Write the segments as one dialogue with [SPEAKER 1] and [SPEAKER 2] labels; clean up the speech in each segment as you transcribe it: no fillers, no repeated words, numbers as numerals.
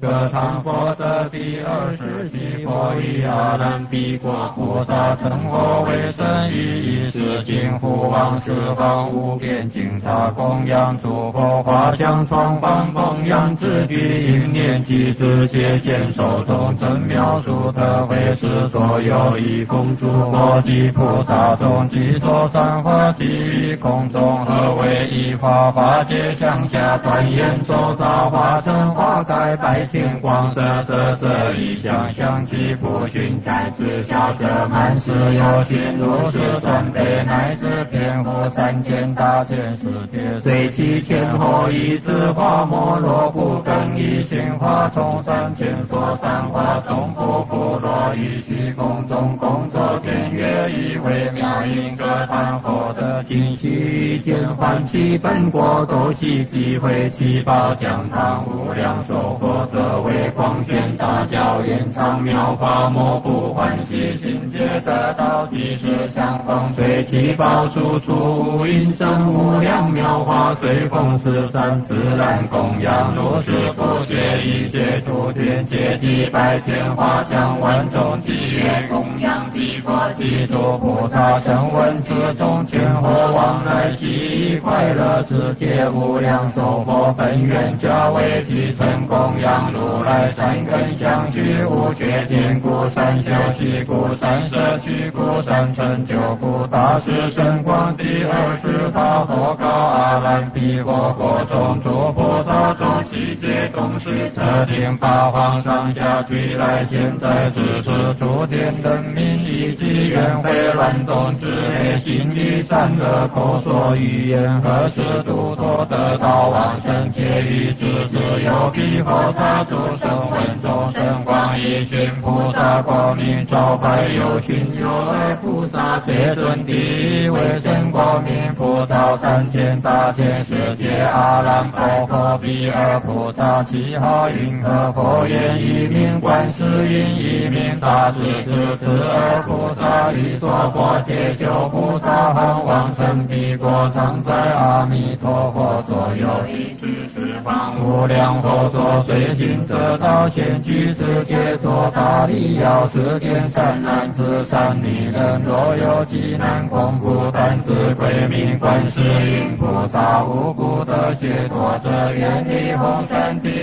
[SPEAKER 1] 歌堂佛的第27佛以阿难比果菩萨称我为神于一世净护王十方无边净刹供养诸佛法相创方供养自具应念及自界限手中真妙殊特会是所有一风诸佛及菩萨中即作三花即于空中合为一花法界向下断言周匝化成花开百千光色色色一相相其不寻在之下者满是有群如是转倍乃至遍覆3000大千世界随其前后一枝花摩罗不更一心花从3000所散花从不复落于虚空中工作天乐以为妙音歌坛佛的尽悉见还其本国斗其机会其宝讲堂无量寿佛则为光宣大教延长妙法莫不欢喜心皆得道即是相逢随其宝输出无因生无量妙法随风十善自然供养如是不觉一切诸天皆几百千花香万众集约供养彼佛及诸菩萨声闻此中前后往来喜快乐之界无量寿佛本愿加为其成供养如来善根相续无缺见故善修习故善摄取故善成就故大士神光第28佛告阿难比佛国中诸菩萨众悉皆同时测定八方上下俱来现在只是诸天人民以及愿会乱动之内心理善恶口所语言何时度脱得道往生皆于此自有彼佛刹诸声闻众生光一寻菩萨光明照白有群有二菩萨最尊第一位神光明普照3000大千世界阿难佛比二菩萨其号云何佛言一名观世音一名大势至此二菩萨于所过解救菩萨恒往生彼国常在阿弥陀佛左右一指十方无量佛所随行者道现居世界作大利要世间善男子善女人若有极难恐怖但自归命观世音菩萨无故的解脱者愿力弘山第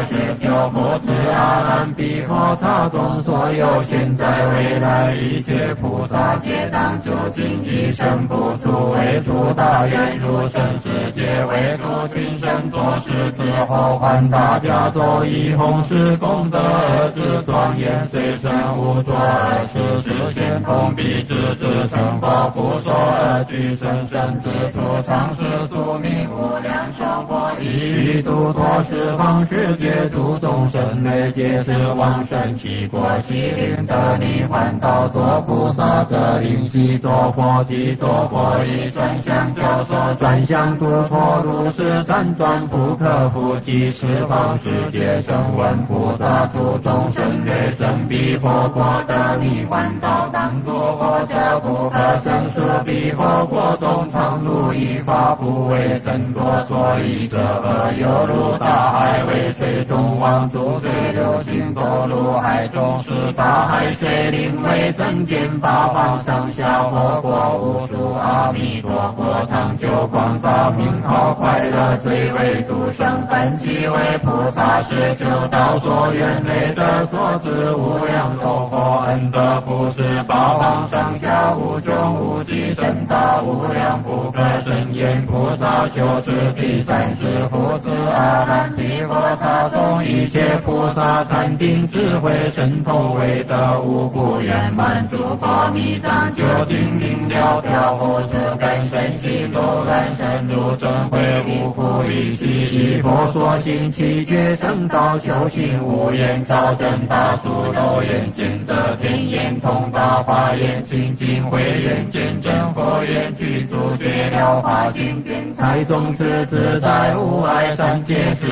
[SPEAKER 1] 29佛子阿难比佛刹中所有现在未来一切菩萨皆当究竟一生不出为诸大愿入生世界为度群生作事之后还大家作以弘誓功德而之庄严随身无作而事实现通彼之至成佛不说而具生生之处常是宿命无量寿佛以度脱十方世界诸众生类皆是往生其国其灵得离还道作菩萨则灵悉作佛即作佛以转向教授转向度脱如是辗转不可复及十方世界声闻菩萨诸众生类真彼佛国得离还道当作佛者不可胜数彼佛国中常入一法不为真多所以者何犹如大海为水中望诸水流行堕入海中是大海水灵为真见八方上下佛国无数阿弥陀佛长久广大名号快乐最为度生本其为菩萨是求道所愿累得所知无量寿佛恩德不是八方上下无穷无极甚大无量不可胜言菩萨修持第30福子阿难比佛刹中一切菩萨禅定智慧神通为得无故圆满诸佛密藏究竟明了调伏诸根身心柔软深入正慧无复一息以佛所行七觉圣道修行无言照真大殊肉眼见得天眼通达法眼清净慧眼见真佛眼具足觉了法性天才众持自在无碍三界世界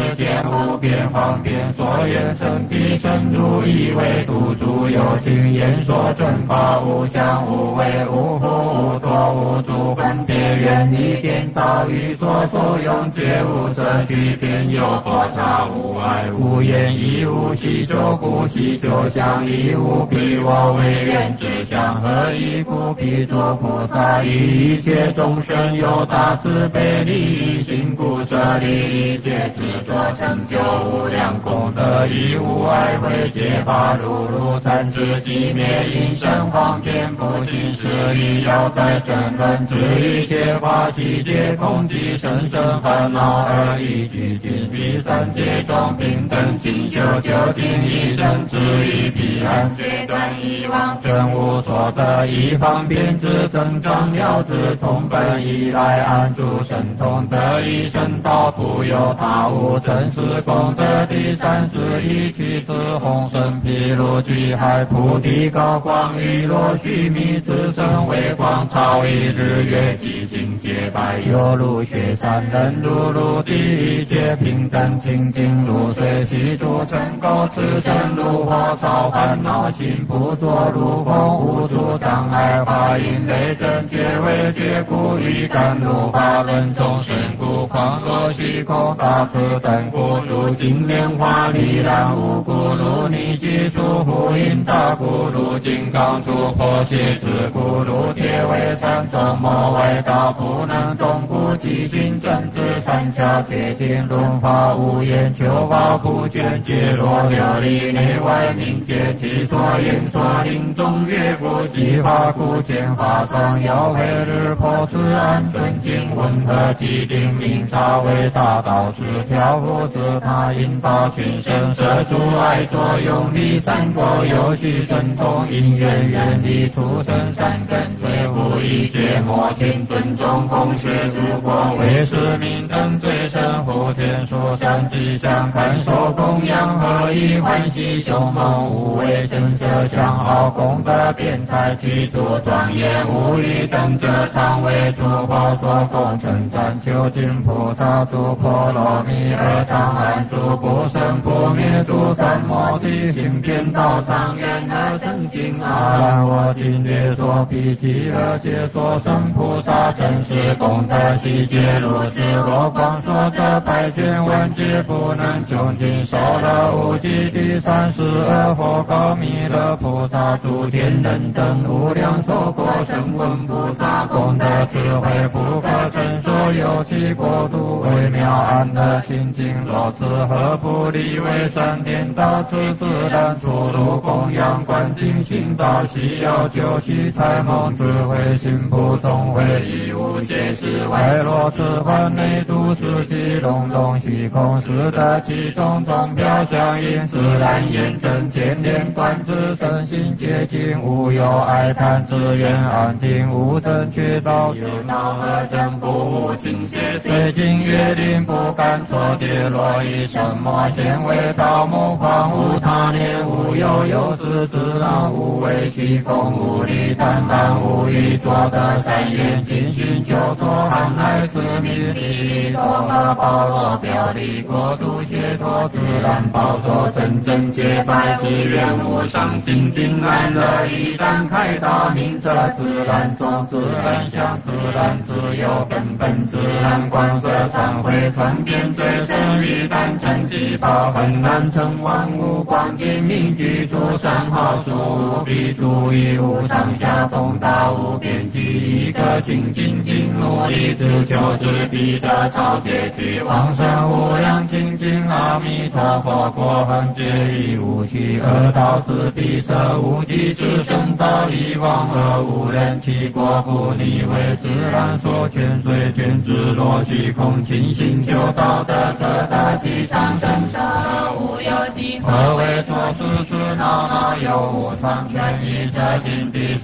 [SPEAKER 1] 无边方便所言身体深入以为度诸有情言说正法无相无为无惑无多无诸分别愿意颠倒于所用皆无色具边有佛刹无碍无言亦无希求故希求相亦无彼我为愿之相何以故彼诸菩萨以一切众生有大慈悲利益心故舍离一切执着成就无量功德以无碍慧解法如如三智寂灭因生方便不信实力要在真论知一切法悉皆空即生生烦恼而已具尽彼三界中平等清修究竟一生之一彼岸决断以往真无所得以方便之增长了之从本以来安住神通得以神道徒有他无真实功德第31期之红尘毗卢具海菩提高光雨落须弥之身为光超一日月即行洁白犹如雪山人如陆地一切平等清净如水悉诸尘垢此身如火烧烦恼心不作如风无诸障碍法因雷震觉为觉故欲甘露法轮众生故况若虚空大慈等故如金莲花力量无故如逆具数呼应大故如金刚突破邪智故如铁为山中莫外道不能动故其心正知三巧界定论法无言求法不倦皆若琉璃内外明解其所言所令中越不其法故见法常要为日破此安顺境温和既定明察为大道之调伏自他引发群生摄诸爱作用力三果游戏神通因缘远离出生三根摧伏一切魔情尊重空是诸佛为是名等最深护天书山吉祥看守供养何以欢喜凶猛无畏神色相好功德辩才具足庄严无与等者常为诸佛所奉称赞究竟菩萨诸婆罗蜜而常安住不生不灭诸三摩地行遍道常愿而成净阿兰我今略说彼极乐界所生菩萨真实功德悉皆如是若光说这百千万劫不能穷尽受乐无极第32佛告弥勒菩萨诸天人等无量寿果声闻菩萨功德智慧不可称说有其国度微妙安乐清净若此何不离为三天道此自然出入供养观境清道悉要救悉财梦智慧心不中慧以无界世外若此幻内度世纪隆隆虚空实得其中中表相应自然验证千年观之身心洁净无有爱贪自愿安定无正确道有道和正不无倾斜随境月灵不敢错跌落以什么显为道目况无他念无有事自然无为虚空无力担当无欲作得善愿尽心求所含来自名利多么包罗表里国度解脱自然报所真正洁白之愿无上精进安乐一旦开导明者自然中自然相自然自由根本自然光色传回传遍最深于但成其宝很难成万物光尽明具足善好数无比足以无上下东大无边际一个清净尽努力自求之彼得超界去往生无量清净阿弥陀佛果恒皆以无趣而道之彼舍无极之圣道以往而无人其国不逆为自然所劝随劝之若虚空清醒求道德可得其长生舍无有
[SPEAKER 2] 计，
[SPEAKER 1] 何为作事之闹闹有无常权，以这经第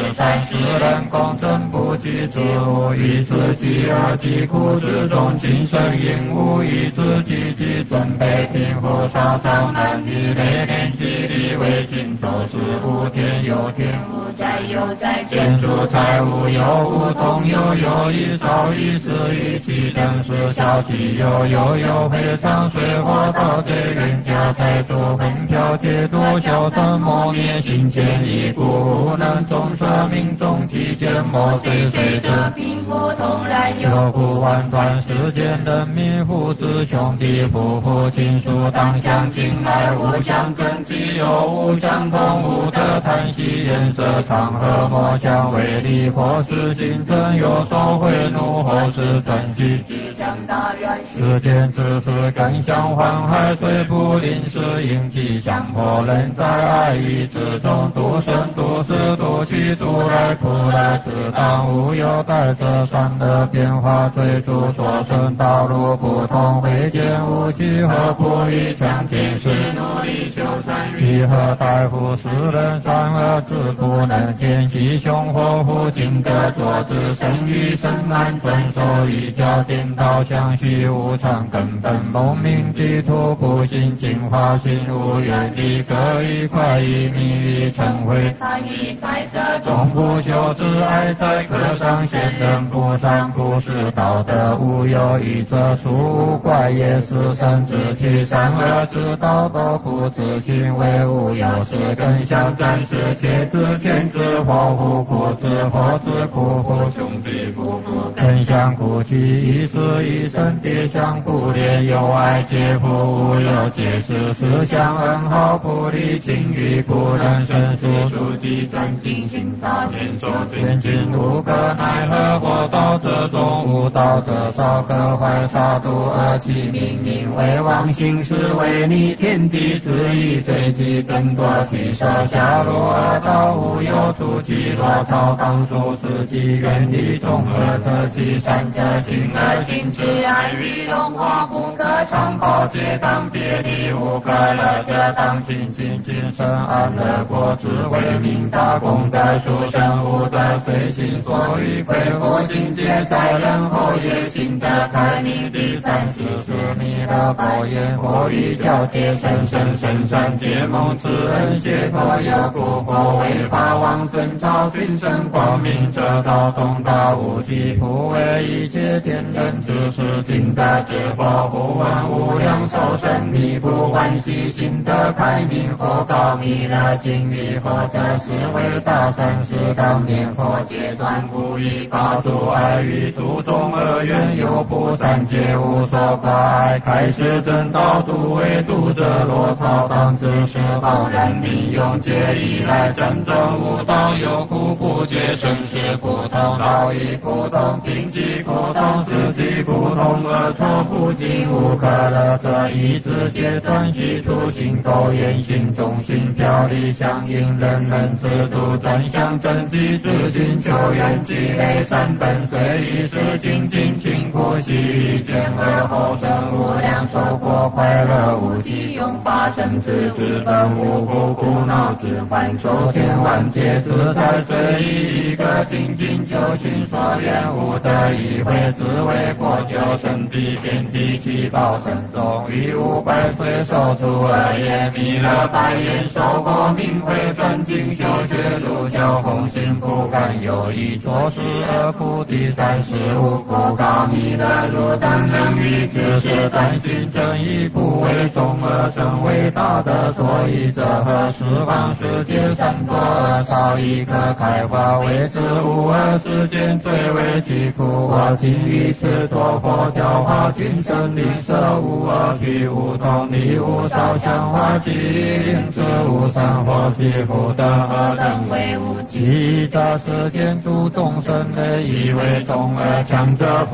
[SPEAKER 1] 30人公正不及之物，以自己而疾苦之中，亲身应无以自己及准备贫富少长男女累年积力为尽，走是无天有天，
[SPEAKER 2] 无债有债，
[SPEAKER 1] 建筑财物有无同有有，一少一事一气等是小气有非常水火盗贼人家财主分票劫夺小贪磨灭心间一故无能众舍命中其间莫随者
[SPEAKER 2] 贫富同然
[SPEAKER 1] 有故万端世间人民父子兄弟夫妇亲属当相敬爱，无相争既有无相同，无得叹息颜色场合莫相为利，或是心生有所悔怒，或是专需
[SPEAKER 2] 即将大愿
[SPEAKER 1] 世间之事更相欢海虽不临时应激强迫人在爱意之中独生独死独去独来苦来自当无有待者善的变化追逐所生道路不同会见无期何不以强健是努力修善于何大夫世人善恶之不能见其凶祸夫尽得作之生于生难遵守一教颠倒相续无常根本蒙明地图不行净化心无远离各一块一米一成灰
[SPEAKER 2] 财以财色
[SPEAKER 1] 终不修之爱在可上贤人不善不是道德无有一则殊无怪也是神之其善恶之道都不自行为无有是更相暂时且自前之祸福苦之祸之苦福兄弟夫妇更相苦其一世一生跌相互烈有爱皆福无有皆是思想恩好不离情欲不能生疏书记尊敬行法前说尊敬无可奈何或道者中无道者少可坏杀戮恶其命为王行是为逆天地之意罪己更多其手下落恶道无有出其落草当属自己远离众恶者其善者亲爱心之爱与荣华不可长保皆当别离无可乐者当亲近今生安乐国之为民大功德殊胜无德随心所欲亏负境界在人后也行得开明第34弥勒佛言佛语教界深善结盟之恩邪佛有故佛为法王尊朝君生光明者道东大无极普为一切天人之事尽得之佛不问无量寿生弥不欢喜心得开明佛告弥勒经于佛者是为大善事当念佛皆断不依法诸爱与诸众恶缘有不善皆无所挂碍开示正道度为度者落草当知是方人民用皆以来真正无道有苦不觉生死不同劳役不同病疾不同死疾不同恶错不尽无可乐者一直皆断息出行苟言行中心表里相应人人自度专相正己自心求愿积累善本随意识精进勤苦喜欲见而后生无量寿果快乐无极永发生之之本无苦苦恼之患受千万劫自在随意一个精进求心所愿无得一回自为过救生地天地七宝沉重于500岁受诸恶业弥勒白眼受过明慧专精修学入教红心不敢有意作事而菩提35不告弥勒如等人于只是担心正义不为众恶生伟大的所以这何十方世界善多恶少一可开发为之无恶世间最为疾苦我今于此作佛教化群生灵舍无恶趣无同理无少相化其因此无善或其福德何等为无其这世间诸众生类以为众恶强者福落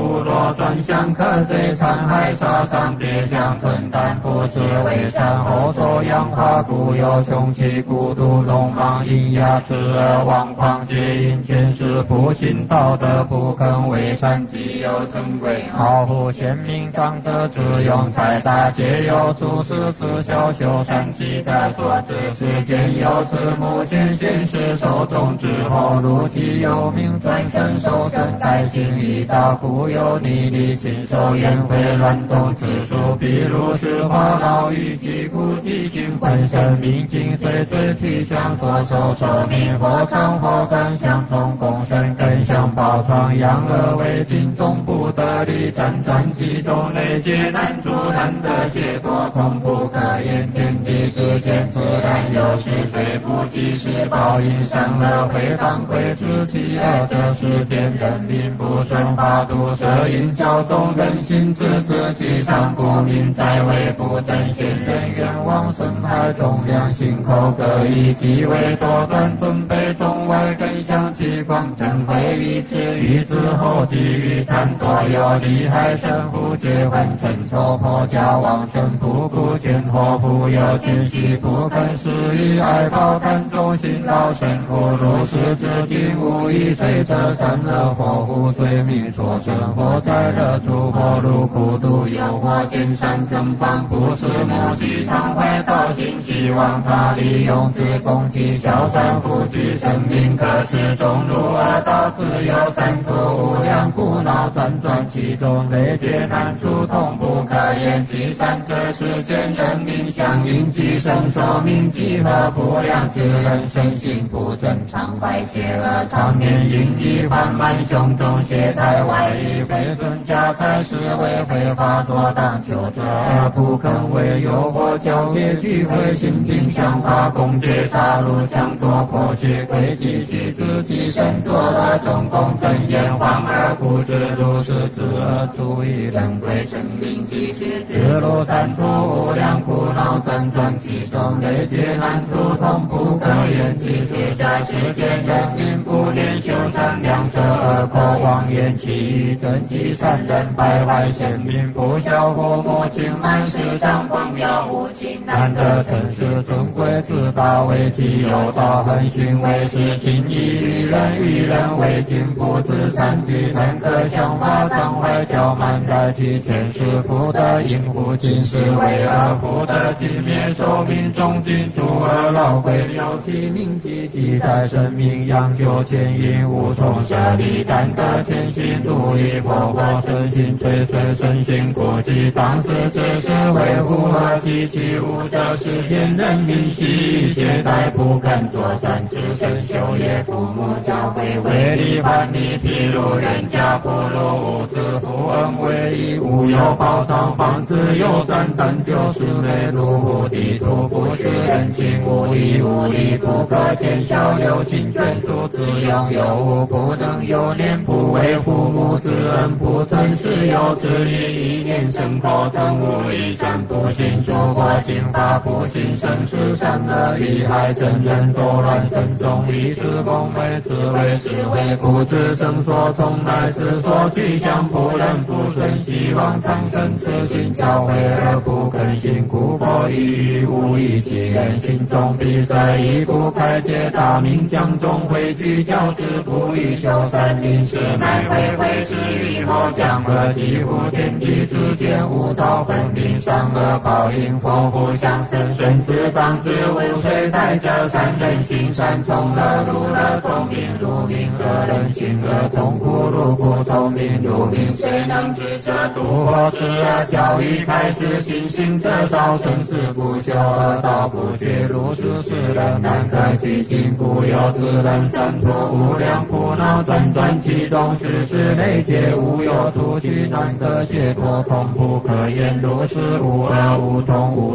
[SPEAKER 1] 我专相克罪残害杀伤别相吞担不知为善后所养化故有穷奇孤独聋盲喑哑痴耳妄狂皆因前世不信道德不肯为善即有尊贵好护贤明长者之用财大皆有处世此小修善积德所知世间有此目前现世受众之后如其有名转身受身代行一道故有逆力亲手宴会乱动之术比如是花老与其故即行本身明镜随罪去向所受寿命或长或短相从共生更相报创养恶为尽终不得力辗转其中累劫难助难得解脱痛不可言天地之间自然有是非不及时报应善恶会当归之其恶者世间人民不顺法度摄引教众人心自己上不明在位不正贤人冤枉损害众良心口各异即为多端尊卑中外更相其光正会于此于之后即于贪多有利害生父结婚成仇破交往正不顾见或富有谦虚不肯施于爱报贪中心老生父如是至今无一随着善恶或无罪名所生或在乐处或入苦度有或见善正方不是目击常怀道心希望他利用之攻击小善富具生命可持中入恶道自有三途无量苦恼辗转其中累劫难处痛不可言其善者世间人民相应其身说明集合不良之人身心不正常坏邪恶常年淫逸缓慢胸中懈怠外衣非损家财是为非法作当求者而不肯为诱惑交结聚会心病相法攻击杀戮抢夺破去诡计其自己身堕了中共真言荒而不知如是之恶足以人归生命继续之路三途无量苦恼辗转其中累劫难处痛不可言其实在世间人民不念修善良舍恶口妄言其余真其善人败坏贤明不孝父母亲满是长风耀无情难得尘世尊贵自大为己有道恒行为是情义与人为尽不知残疾能可相法常怀骄慢在其前世福德应付今世为恶福德尽灭寿命终尽诸恶老鬼有其名积积在生命养救牵引无从舍离但得前行度以佛国身心垂垂身心国际当时只是为符合其无者世间人民悉懈怠不肯作善之身修业父母教诲为利还利譬如人家不如无知富恩为义无有报偿方知有善但就是内入乎地图不是人情无义无力不可见效有情眷属自用有无不能有念不为父母之恩不曾是有之意一念生口曾无一善不信诸佛经法不信生是善恶利害真人多乱身中以是功为智慧不知生所从来世所去向不仁不顺希望长生此心教诲而不肯信故佛语无以其人心中闭塞亦不开解大明将中汇聚教之不欲修善临时乃会之以后将恶几乎天地之间无道分明善恶报应佛不相生顺之当之无谁待者善人行善从乐入乐聪明如明恶人行恶从苦入苦聪明如明谁能知者度或知恶教育开始行行者少生死不休恶道不绝如是世人难可去尽故有自人三途无量苦恼辗转其中世事累劫无有出去难得解脱痛不可言如是无恶无痛无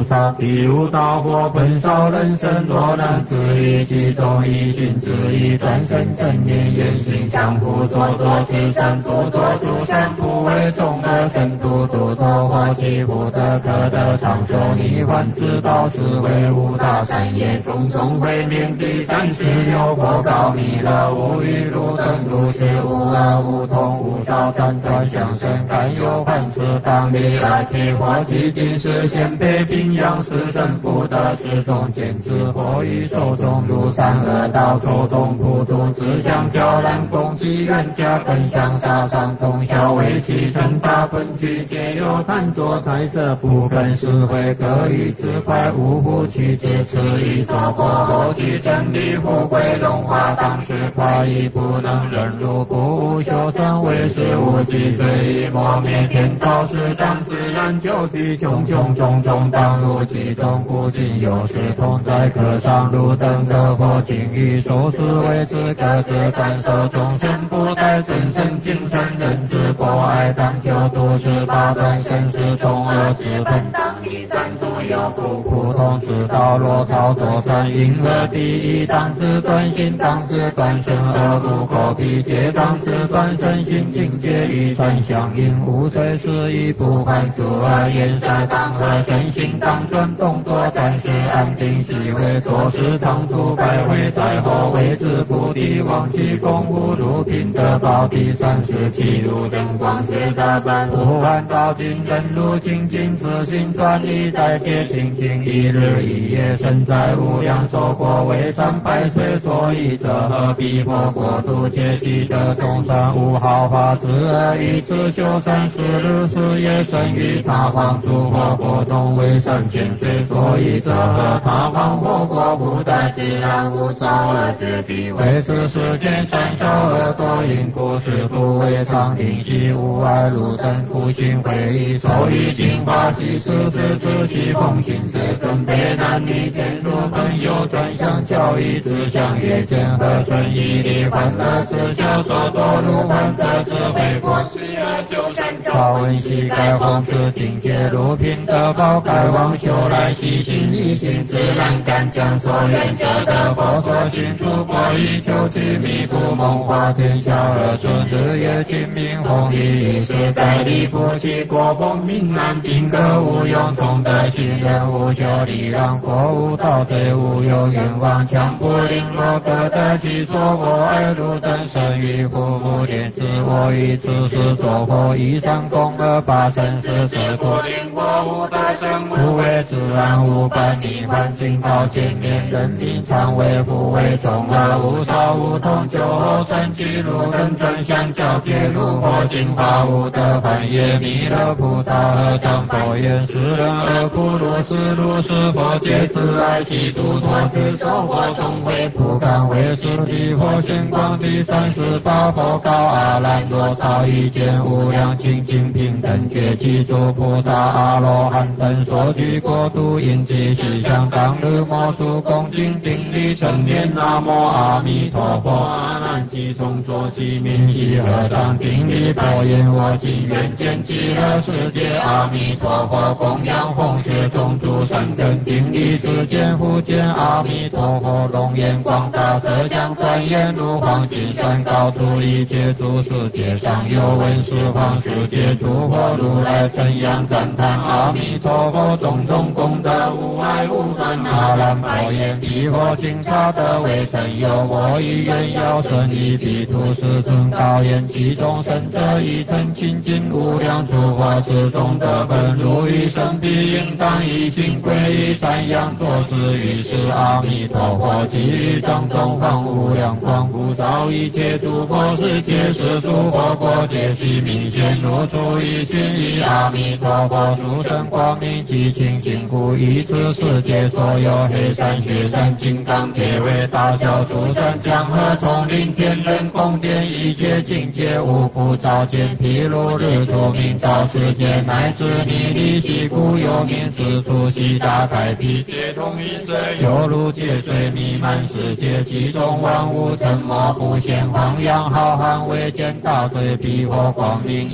[SPEAKER 1] 萨。第五道火焚烧人生，若能自意集中一心，自意断生正念，言行相互所作之善，独作诸善，不为众恶生，度度脱祸，其福德可得长久逆幻之道，是为五大善业，种种慧命。第36佛告弥勒，无欲如灯如是，无恶无痛无少斩断相生，堪有幻此当离而其火，其尽是先辈并养是身福德，是众见之火于手中，如善恶道周中普度，自相交然共其缘家，更向杀伤从小为其成大分居，皆有贪着财色，不肯实惠，各欲自快，无复取之，此一所破后其真理富贵荣华，当时快意不能忍辱，不无修身为是无忌，随意磨灭天道，是当自然救济，穷穷种种当入其中，不仅有时同在可上路等得佛经语，受是为之各自感受众生不待真身精神人之博爱，当救度是八断生死中恶之本，当地战度有不普通之道，若操作善因恶第一，当知断心，当知断身，恶不可比，皆当知断身心，境界与善相应，无随时亦不还诸恶颜色，当和身心当专动作，暂时安定细微做事，常处百回在后，为之不敌忘其功夫，如品德宝第37如灯光之大本，不还道尽人如清净，自心专一在界清净，一日一夜身在无量寿国，为300岁所以者，何必佛国度皆其者，众生无好法之恶，以此修善4日4夜生于他方诸佛国中，为3000岁所以者，何他方佛国不待自然无造恶之地，为此世间善小恶多因故，是故为常定息无碍路灯不行会议，受于净化其事之自其奉行之准备男女间诸朋友专相教育之相约见和顺义理欢乐之小所多如患者智慧过去而就善教闻悉盖弘之境界如品德宝盖往修来细心一心自然敢将所愿者得佛所行出国以求其弥补梦化天下而尊日夜清明弘一时在力不其国风明南并歌无用从德行人无修力让佛无道罪无有愿望强不令若各得其所我爱如灯生于父母莲自我于此时作佛以上供恶八生死之不令我无得生无为自然无伴逆幻心道见面人民常为福为众恶无少无痛酒后真居路灯真相交界如火净化无得梵业弥勒菩萨合掌佛言世人恶苦如是佛皆自爱其度脱之受佛众会不敢为是地佛显光第38佛告阿难若超一见无量清净平等觉其诸菩萨阿罗汉等所居国度因其实相当日摩诸恭敬顶礼成念南无阿弥陀佛阿难即从所起名悉合掌顶礼佛言我今愿见极乐世界阿弥陀佛供养弘学众诸善根顶礼世间复见阿弥陀佛龙眼广大色相转眼如黄金山高出一切诸世界上有闻十方世界诸佛如来称扬赞叹阿弥陀佛种种功德无碍无断阿难佛言彼佛经刹得为成有我一愿要生一彼土世尊高言其中生者一成清净无量诸佛之中得本如于生彼应当一心皈依赞扬作事于是阿弥陀佛给予种种方无量光普照一切诸佛世界是诸佛国界悉明显如出一心以阿弥陀佛殊胜光明及清净故以此世界所有黑山雪山金刚铁卫大小诸山江河丛林天人宫殿一切境界无不照见譬如日出明照世界乃至你离悉故有名之处悉大开辟皆通一色犹如界水弥漫世界其中万物沉默不现汪洋浩瀚未见大水彼佛光明一复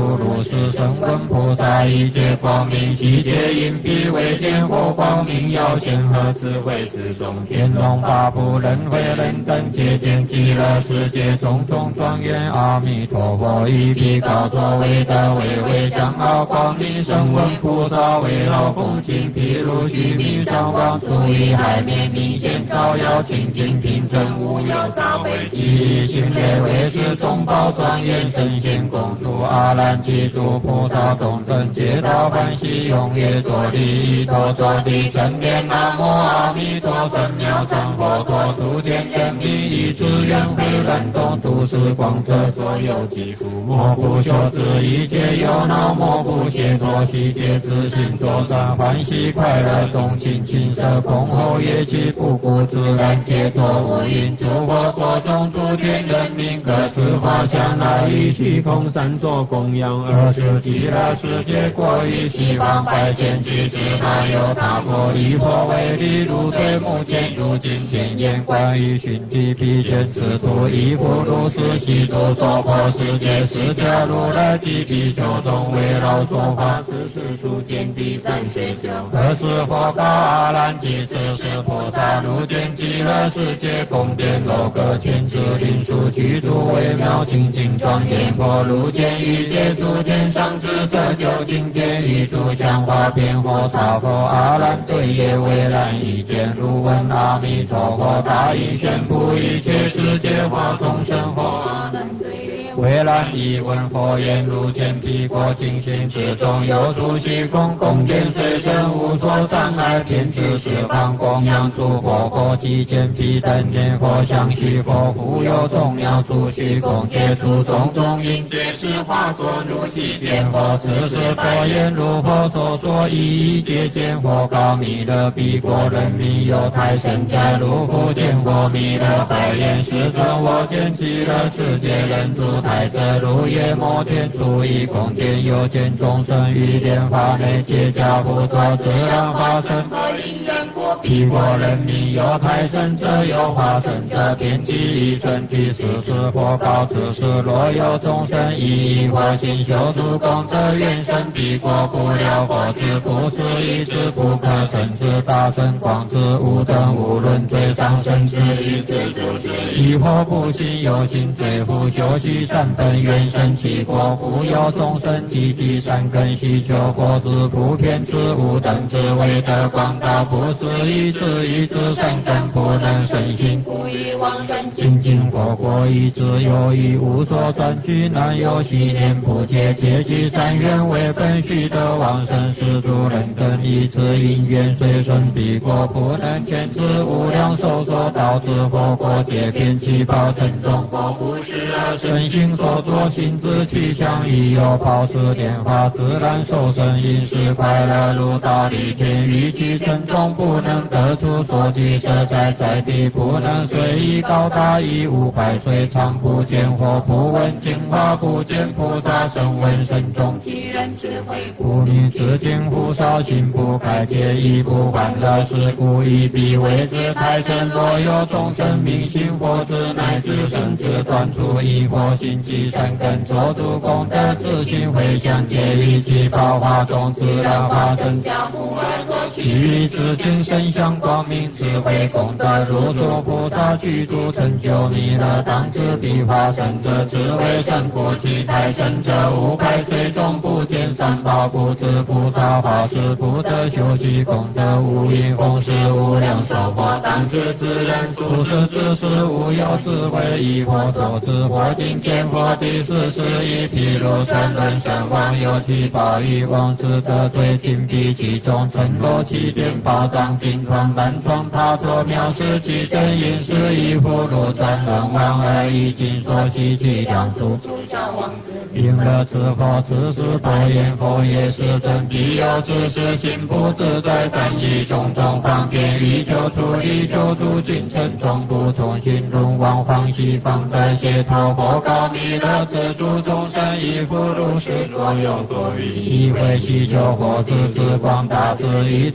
[SPEAKER 1] 如如是声闻菩萨一切光明悉皆因彼为见佛光明耀显和智慧之中天龙八部人会人等皆见极乐世界种种庄严阿弥陀佛以彼高作为的为相好光明声闻菩萨为绕恭敬譬如须弥上方出于海面明显照耀清净平正无有大慧及心类为是众宝庄严神仙公主阿难及诸菩萨众生皆大欢喜踊跃作礼陀作地正念南无阿弥陀神妙常佛陀诸天人民以自愿会人动度时光者所有及父莫不修之一切有恼莫不谢作悉皆自信作善欢喜快乐动情青色恭候业气不顾自然皆作无因诸佛国中诸天人民各自化香来以虚空三作供养二十极乐世界过于西方百千俱胝那有他国以佛为例如对目前如今天眼观于寻地比见此土以复如是悉度娑婆世界释迦如来及比丘众围绕说法此世数见第三学九何时佛告阿难及此是菩萨如见极乐世界宫殿楼阁天子林树居住微妙清净庄严佛如见欲界诸天上之色究竟天与诸香花遍火茶佛阿难对耶为然一见如闻阿弥陀佛大应宣布一切世界化众生佛阿难为然一闻佛言如见彼国净心之中有诸虚空宫殿随身无所障碍遍知十方供养诸佛国即见彼等念佛相续佛复有众妙诸虚空皆出种种因皆是化作如悉见佛此是佛言如佛所说一切见佛告弥勒彼国人民有太神在如复见佛弥勒白言世尊我见极乐世界人诸太子如夜摩天出一宫殿有见众生于莲花内皆加护作自然化身因缘果彼国人民有太神者有化身者遍地一身体是佛告此时若有众生以佛心修诸功德愿生彼国不了佛之不是一之不可成之大神光之无等无论最上神之一之主之以佛不信有心罪复修习善本愿生其国复有众生积极善根希求佛之普遍之无等之为德广大不是一之善根不能生心不以往生精进佛国一之有余无所专居难有习念不竭切其善愿为本须得往生是诸人根以此因缘随顺彼国不能牵制无量寿所导致佛国皆遍其报尘中佛不是而身心所作心之去向亦有报是莲花自然受生因是快乐如大理天于其身中不能得出所居舍在地不能随意高大以无百岁常不见或不闻净化不见菩萨声闻身中其人智慧不明知见忽少心不开解亦不欢乐是故以彼为之太神若有众生明心佛之乃至生之断除以佛心其善根作诸功德自心回向皆于其宝华中自然化身加护而作其余自性身相光明智慧功德如诸菩萨居住成就弥勒当知彼化身者智慧胜过其太神者无百岁中不见三宝不知菩萨化是不得修习功德无因弘誓无量寿佛当知自人殊是知识无有智慧以佛所知佛经见佛第四是以譬如沉沦身亡有其宝以往之得罪金币其中沉落其殿宝藏金床满床塔座藐视其真因是以福禄转轮王而以金所系其两足小王子应了此佛此时多言佛也是真必有知识心不自在但以种种方便欲求处理修诸进程中不从心中往方西方的解脱佛告弥勒自诸众生以福禄是若有多余以为希求佛之之广大之以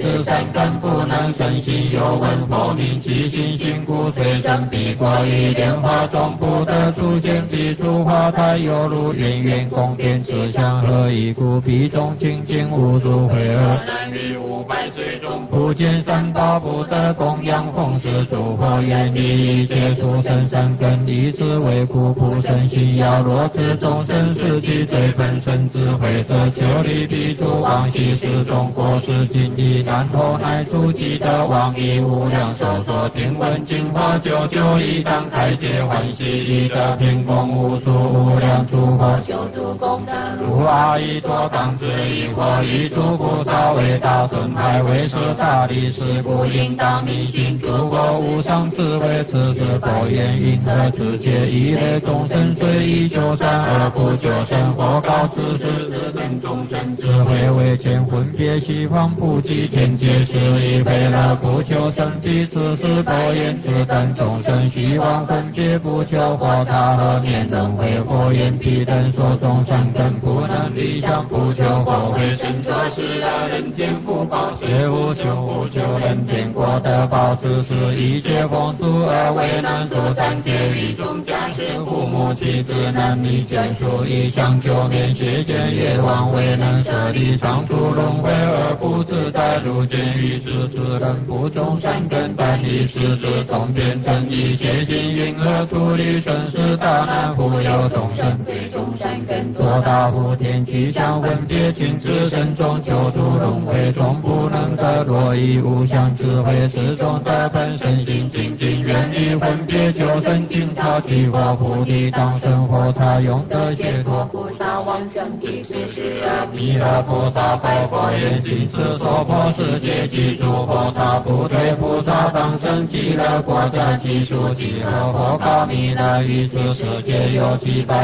[SPEAKER 1] 此善根不能生信，有闻佛名其心心故随生彼国于莲花中不得出现彼诸花台犹如源源宫殿之相合一故彼中清净无诸慧尔难于500岁中不见三宝不得供养奉事诸佛愿离一切殊胜善根以此为故不生信要若此众生是其最本身智慧者求离彼诸往昔世中过失尽已然后乃出其德往以无量寿所听闻经法久久以当开解欢喜以得平供无数无量诸佛修诸功德如阿逸多当知以或以诸菩萨为大损害为是大利是故应当明心诸佛无上智慧此是佛言因何自解一类众生虽以修善而不求生佛告此是自等众生智慧为见分别西方不及天界是以非乐不求生彼此是佛言此等众生虚妄分别不求佛他何免能为佛言彼等所种善根不能理想不求佛为生作是乐人间福报虽无求不求人天国德报只是一切风俗而为能助三界于中家是父母妻子男女眷属以相求免邪见业往未能舍离常住轮回而不自在入监狱之人不种善根但以是之中变成一切心云何处理生死大难复有众生对众善根多大福天去相分别情之身中求助轮回中不能得若以无相智慧之中得本身心清净远离分别求生尽超其佛菩提当生活差用得解脱菩萨往生第40而弥勒菩萨佛言尽此所破世界即诸佛刹不对菩萨当生极乐国者其数极乐佛告弥勒于此世界有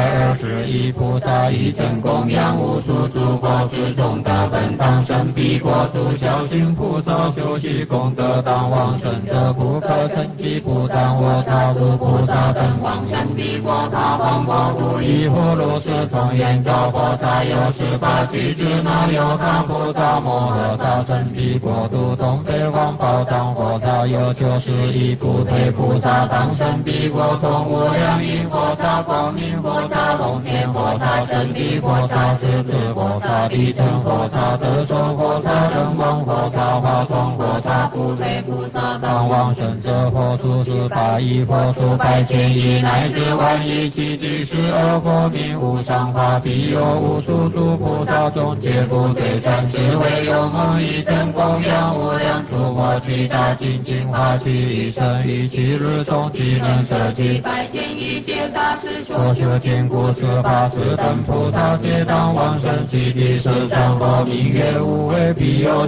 [SPEAKER 1] 721菩萨以真供养无数诸佛之中得本当生彼国诸小行菩萨修习功德当往生者不可称计不当我他诸菩萨等往生彼国他方国无一佛如是从言教佛刹有18具之那有他菩萨摩诃萨生彼国度东北方宝藏佛刹有91不退菩萨当生彼国从无量因佛刹光明佛刹龙天佛刹胜利佛刹狮子佛刹地城佛刹得受佛刹人王佛刹化妆佛刹不退菩萨当往生者佛数18亿佛数百千亿乃至万亿其第12佛名无上法必有无数诸菩萨中皆不对转只为有梦一真供养无量诸佛具大精进化去一生于其日中其能舍弃百千亿皆大事所修坚固此法是等菩萨皆当往生其第13佛名曰无为必有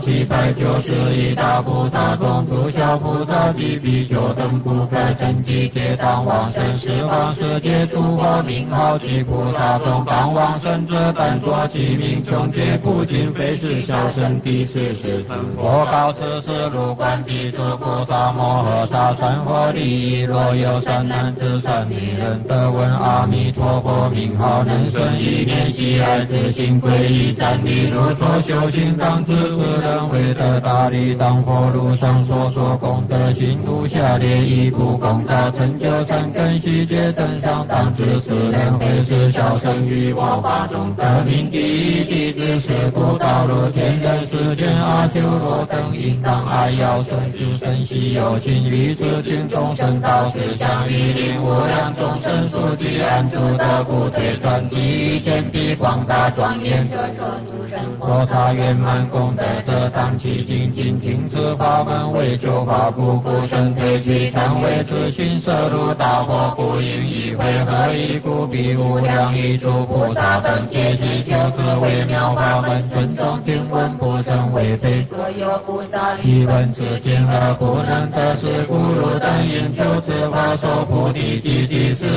[SPEAKER 1] 791大菩萨中诸小菩萨及比丘等不可称计皆当往生十方世界诸佛名号及菩萨中当往生者但说其名穷皆不尽非是小乘第40层佛告此是入观彼诸菩萨摩诃萨三佛利益若有善男子善女人得闻阿弥陀佛名号能生一念喜爱之心皈依赞礼如所修行当知此人为得大利当佛路上所说功德行如下列一不功德成就善根悉皆真相当知此人会是小乘于我法中得名第一弟子是故道路天人世间阿修罗等应当爱要顺之生息有情于此经众生道是相于令无量众生属及安住的不退转机于见彼广大庄严者说诸生佛刹圆满功德者当其精进听此法门为求法不故生退去常为自心摄入大火不应以为何以故彼无量一诸菩萨等皆悉求此微妙法门尊重听闻不生违背所有菩萨疑问此经而不能得是故如等应求此法受菩提及第44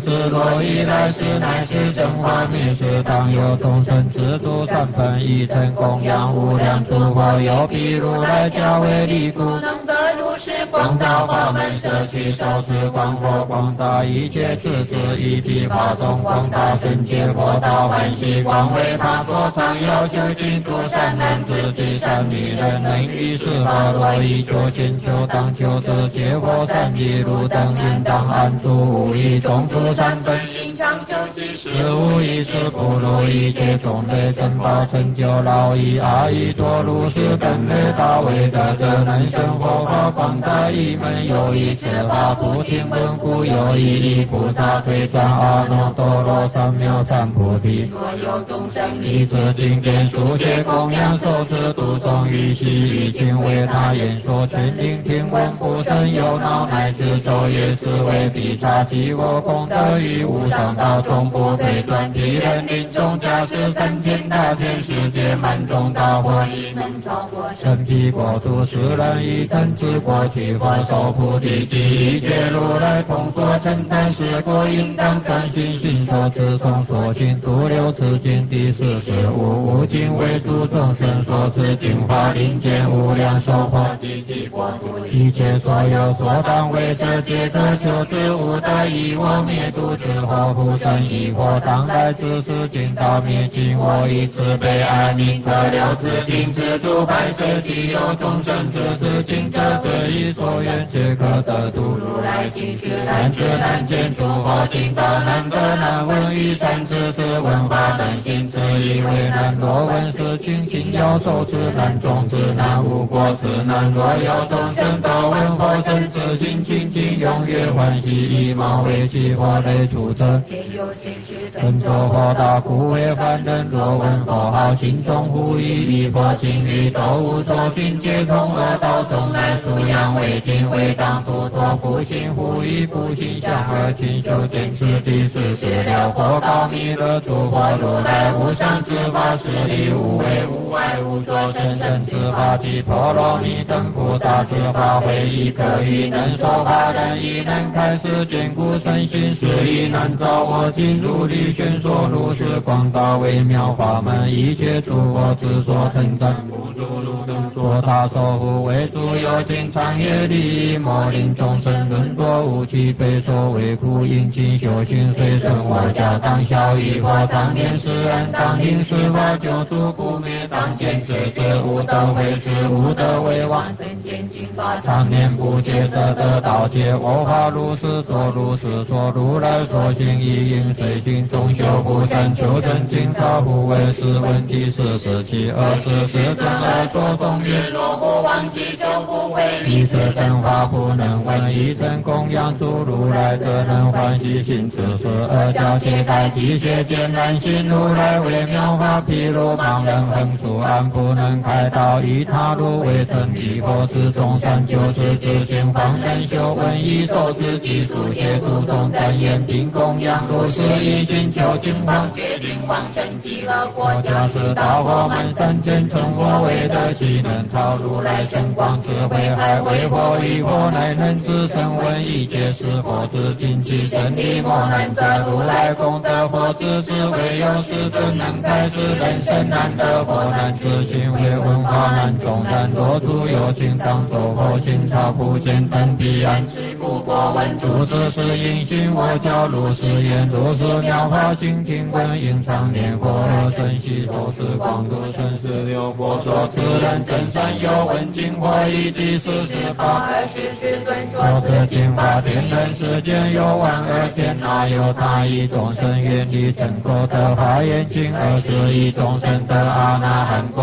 [SPEAKER 1] 世若以来世乃至正法灭世，当有众生自助三分一尘供养无量诸佛，有彼如来加为力故，
[SPEAKER 2] 能得如是广大法门，摄取受持广佛
[SPEAKER 1] 广大一切智智一地法中广大圣解佛道欢喜广为他所常要修行诸善男子及善女人，能于是法若以求心求当求知解佛善意如等应当安住无疑中出三分
[SPEAKER 2] 应常修习
[SPEAKER 1] 是无疑是不如一切种类珍宝成就劳役阿逸多如是等类大为德者能生佛法广大一门有一此法不听闻故有一菩萨推转阿耨多罗三藐三菩提
[SPEAKER 2] 所有众生
[SPEAKER 1] 以此经典书写供养受持度众于悉以经为他演说全听听闻不生有恼乃至昼夜思维必察即我功德于无上道中不退转彼人临终假使3000大千世界满众大佛亦能超过身披国土世人以成之国去佛受菩提及一切如来同所称赞是国应当专心信受自从所行度流此经第45无尽为诸众生所持净化灵间无量寿佛及其国土一切所有所当为者皆可求之无得以我灭度之后复生以或当来之时尽到灭尽我以慈悲爱悯可了此经之诸百世其有众生之此经者随意所愿皆可得度如来经是难知难见诸佛经道难得难闻于善知识闻法难行此以为难若闻是经行要受持难种之难无过之难若有众生得闻佛生此心清净踊跃欢喜以貌为其佛类处者
[SPEAKER 2] 皆有情绪
[SPEAKER 1] 成作佛大故为凡人若闻佛号心中呼吁以佛经语都无所寻皆从恶道中来素养为经为当不脱不信呼吁不信向而勤修坚持第46佛告弥勒诸佛如来无上之法实力无为无碍无着甚深之法及婆罗蜜等菩萨之法会亦可以能受法人亦能开示坚固身心是亦难造我今如理宣说如是广大微妙法门一切诸佛之所称赞不住如等所他守护为诸有情长夜利益莫令众生沦堕无其非所为苦因勤修行随顺我教当效益佛当年世人当应是法救助不灭当坚持之无德为师无德为王
[SPEAKER 2] 增减进法
[SPEAKER 1] 常年不戒则得道戒我法如是作如是说如来所行亦应随行中修不善求真经察不为是问题47 24正而说诵曰若不忘记就不会离此真法不能闻一真供养诸如来则能欢喜行此事而教携带机械艰难行如来为妙法譬如盲人横竖安不能开导以他路为成彼佛之众善就是自行方能修闻以受持技术协助众赞言并供养如是一心求经方决定往生极乐国家是大佛门3000成佛为德悉能超如来神光智慧海为佛以佛乃能知声闻一切是佛之经其神力莫能则如来功德佛之智慧有时真能开示人生难得佛难知行为文化难众然若诸有情当作佛心超普贤等彼岸持故国闻诸之是因心我教如是言如是妙法心听闻应常念佛而生悉受持广度生死流佛说此人真善有闻经或以第44法
[SPEAKER 2] 而时时尊说
[SPEAKER 1] 说此经法天人世间有万2000哪有他一众生愿力成果得法眼睛21亿众生得阿那含果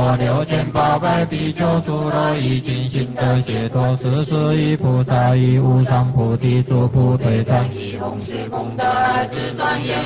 [SPEAKER 1] 6800比丘诸罗已经行得解脱44亿菩萨以无上菩提诸菩提等
[SPEAKER 2] 以弘誓功德而自庄严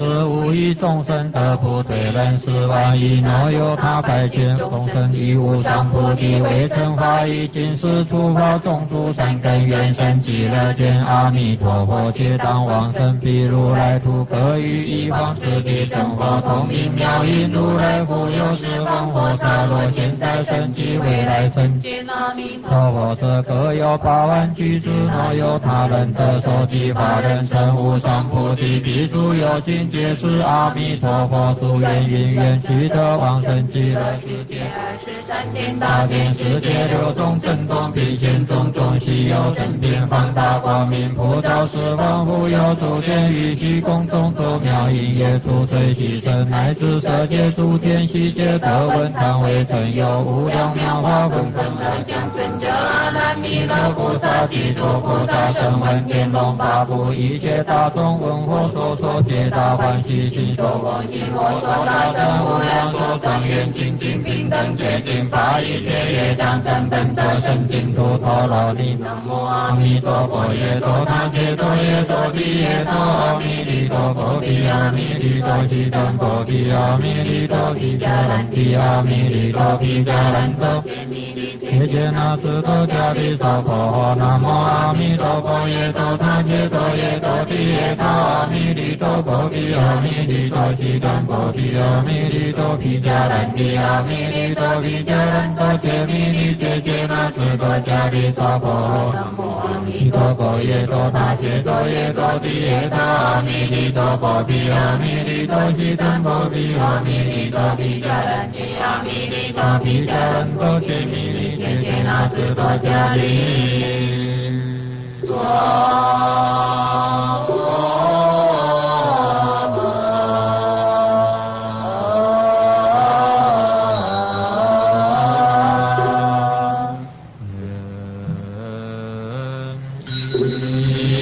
[SPEAKER 1] 25亿众生得菩提人10万亿若有他百千众生以无上菩提为成法已经是诸法种诸善根愿生极乐见阿弥陀佛皆当往生彼如来土各于一方之地成佛同名妙音如来复有十方佛刹罗现在生及未来生
[SPEAKER 2] 见阿弥陀
[SPEAKER 1] 佛者各有8万俱胝若有他人得受其法人称无上菩提，彼诸有情皆是阿弥陀佛所愿因缘取得往生极乐世界。
[SPEAKER 2] 三千
[SPEAKER 1] 大千世界六种正宗比现种种稀有正遍放大光明普照十方护佑诸天与虚空中周妙音乐出垂其身乃至色界诸天悉皆得闻叹为成有无量妙法分分而将尊者阿难弥勒菩萨及诸菩萨声闻天龙八部一切大众闻佛说皆大欢喜心受我心我说大乘无量说庄严清净平等觉净法一切业障根本得生净土陀罗尼南无阿弥陀佛耶多他切多耶多毗耶多阿弥利多佛毗阿弥利多悉等佛毗阿弥利多毗迦兰毗阿弥利多毗迦兰多切切那斯多迦利娑婆南无阿弥陀佛耶多他切多耶多毗耶多阿弥利多佛毗阿弥利多悉等佛毗阿弥利多毗迦兰毗阿弥利多毗迦兰多切弥利切切那斯多迦利娑婆南无阿弥陀佛耶多他切多耶多毗耶多阿弥利多佛毗阿弥利多悉等佛毗阿弥利多毗迦兰毗阿弥利多毗迦兰多切弥利切切那斯多迦利娑婆